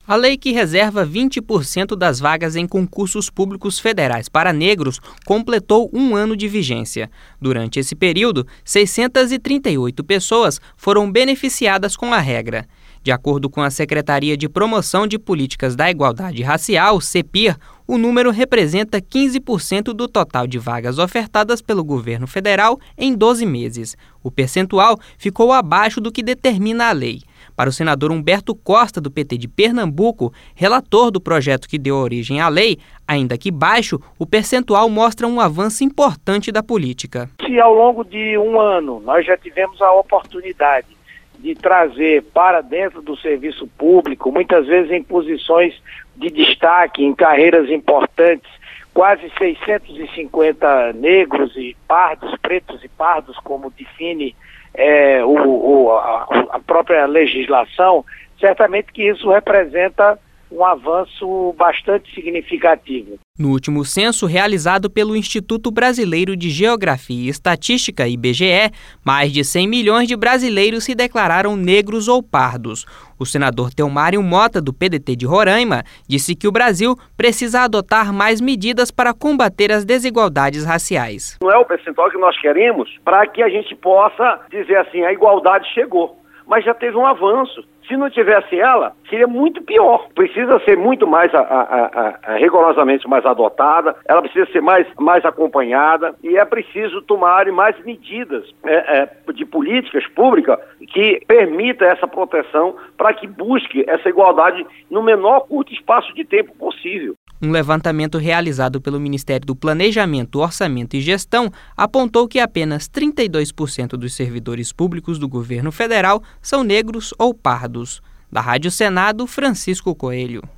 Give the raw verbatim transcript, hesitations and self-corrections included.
A lei que reserva vinte por cento das vagas em concursos públicos federais para negros completou um ano de vigência. Durante esse período, seiscentas e trinta e oito pessoas foram beneficiadas com a regra. De acordo com a Secretaria de Promoção de Políticas da Igualdade Racial, CEPIR, o número representa quinze por cento do total de vagas ofertadas pelo governo federal em doze meses. O percentual ficou abaixo do que determina a lei. Para o senador Humberto Costa, do P T de Pernambuco, relator do projeto que deu origem à lei, ainda que baixo, o percentual mostra um avanço importante da política. Se ao longo de um ano nós já tivemos a oportunidade de trazer para dentro do serviço público, muitas vezes em posições de destaque, em carreiras importantes, quase seiscentos e cinquenta negros e pardos, pretos e pardos, como define é, o, o, a, a própria legislação, certamente que isso representa um avanço bastante significativo. No último censo realizado pelo Instituto Brasileiro de Geografia e Estatística, I B G E, mais de cem milhões de brasileiros se declararam negros ou pardos. O senador Teomário Mota, do P D T de Roraima, disse que o Brasil precisa adotar mais medidas para combater as desigualdades raciais. Não é o percentual que nós queremos para que a gente possa dizer assim, a igualdade chegou, mas já teve um avanço. Se não tivesse ela, seria muito pior. Precisa ser muito mais a, a, a, a, rigorosamente mais adotada, ela precisa ser mais, mais acompanhada e é preciso tomar mais medidas é, é, de políticas públicas que permita essa proteção para que busque essa igualdade no menor curto espaço de tempo possível. Um levantamento realizado pelo Ministério do Planejamento, Orçamento e Gestão apontou que apenas trinta e dois por cento dos servidores públicos do governo federal são negros ou pardos. Da Rádio Senado, Francisco Coelho.